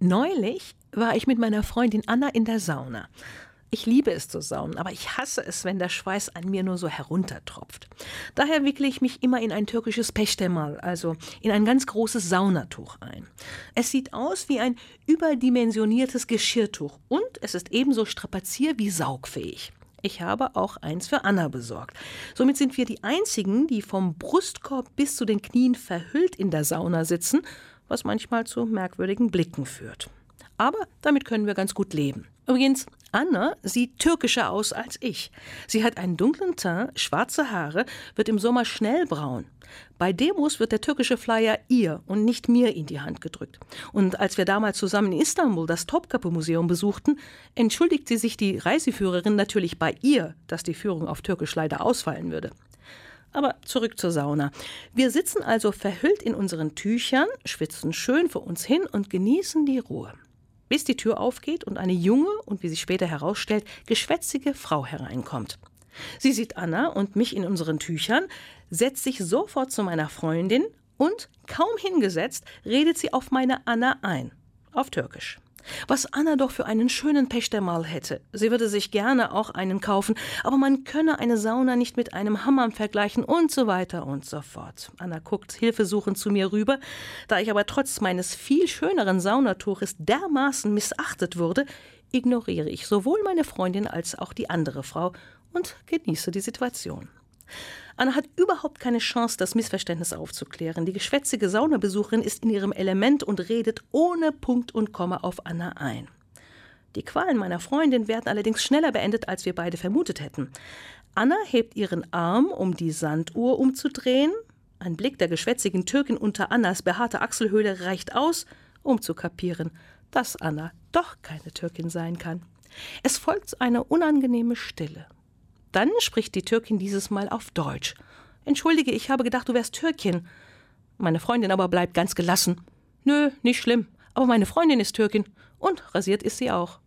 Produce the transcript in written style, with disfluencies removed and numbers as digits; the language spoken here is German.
Neulich war ich mit meiner Freundin Anna in der Sauna. Ich liebe es zu saunen, aber ich hasse es, wenn der Schweiß an mir nur so heruntertropft. Daher wickle ich mich immer in ein türkisches Peştemal, also in ein ganz großes Saunatuch ein. Es sieht aus wie ein überdimensioniertes Geschirrtuch und es ist ebenso strapazier- wie saugfähig. Ich habe auch eins für Anna besorgt. Somit sind wir die Einzigen, die vom Brustkorb bis zu den Knien verhüllt in der Sauna sitzen, was manchmal zu merkwürdigen Blicken führt. Aber damit können wir ganz gut leben. Übrigens, Anna sieht türkischer aus als ich. Sie hat einen dunklen Teint, schwarze Haare, wird im Sommer schnell braun. Bei Demos wird der türkische Flyer ihr und nicht mir in die Hand gedrückt. Und als wir damals zusammen in Istanbul das Topkapı-Museum besuchten, entschuldigt sie sich die Reiseführerin natürlich bei ihr, dass die Führung auf Türkisch leider ausfallen würde. Aber zurück zur Sauna. Wir sitzen also verhüllt in unseren Tüchern, schwitzen schön vor uns hin und genießen die Ruhe. Bis die Tür aufgeht und eine junge und, wie sich später herausstellt, geschwätzige Frau hereinkommt. Sie sieht Anna und mich in unseren Tüchern, setzt sich sofort zu meiner Freundin und, kaum hingesetzt, redet sie auf meine Anna ein. Auf Türkisch. Was Anna doch für einen schönen Peştemal hätte. Sie würde sich gerne auch einen kaufen, aber man könne eine Sauna nicht mit einem Hammam vergleichen und so weiter und so fort. Anna guckt hilfesuchend zu mir rüber. Da ich aber trotz meines viel schöneren Saunatuches dermaßen missachtet wurde, ignoriere ich sowohl meine Freundin als auch die andere Frau und genieße die Situation. Anna hat überhaupt keine Chance, das Missverständnis aufzuklären. Die geschwätzige Saunabesucherin ist in ihrem Element und redet ohne Punkt und Komma auf Anna ein. Die Qualen meiner Freundin werden allerdings schneller beendet, als wir beide vermutet hätten. Anna hebt ihren Arm, um die Sanduhr umzudrehen. Ein Blick der geschwätzigen Türkin unter Annas behaarte Achselhöhle reicht aus, um zu kapieren, dass Anna doch keine Türkin sein kann. Es folgt eine unangenehme Stille. Dann spricht die Türkin dieses Mal auf Deutsch. »Entschuldige, ich habe gedacht, du wärst Türkin.« Meine Freundin aber bleibt ganz gelassen. »Nö, nicht schlimm, aber meine Freundin ist Türkin und rasiert ist sie auch.«